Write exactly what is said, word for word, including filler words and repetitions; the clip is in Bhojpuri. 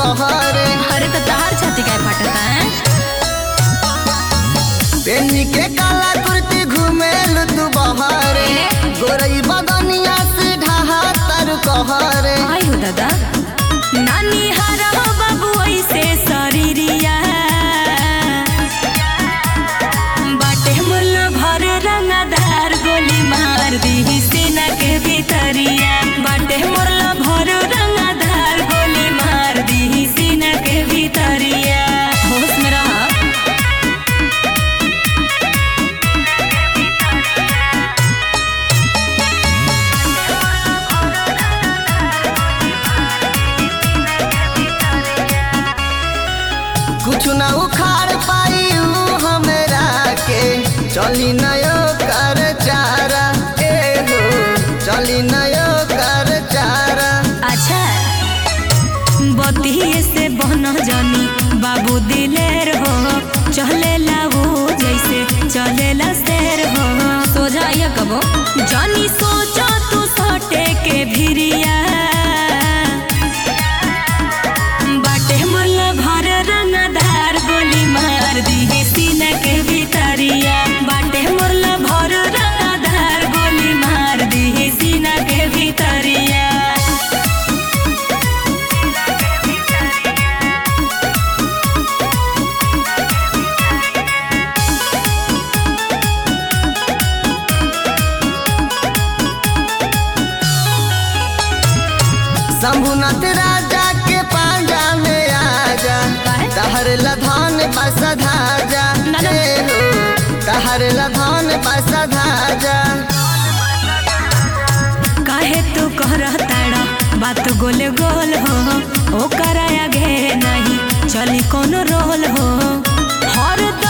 कहरे। अरे तो तहार छाती काय फाटता है? पेनी के काला कुर्ती घुमेलु तू बहरे, गोरई बदनिया से ढहा तर कहरे। आई हो दादा नानी हारा हो बाबू ऐसे शरीरिया बाटे मुल्ला भर रंगदार गोली मार दी सीना के भीतरिया। बाटे मुल्ला भर रंगदार गोली मार दी सीना के भीतरिया। होश में रहा। कुछ न उखाड़ पाई हमरा के, चली नयो कर चारा ए हो, चली नयो कर चारा। अच्छा बतिये से बहना जानी बाबू दिलेर हो, चले लाओ जैसे चले ला शेर हो। सोझा ये कबो जानी सोचा तू सटे के भिरिया बाटे मुल्ला भर रंगदार गोली मार दी सीना के भीतरिया। बाटे मुल्ला भर रंगदार गोली मार दी सीना के भीतरिया। शंभुनाथ राजा के पांजा में आजा, तहर लधान बस धाजा ए हो, तहर लधान बस धाजा। काहे तू कहरा ताड़ा बात गोल गोल हो, ओ कराया घे नहीं चली कोनो रोल हो। हर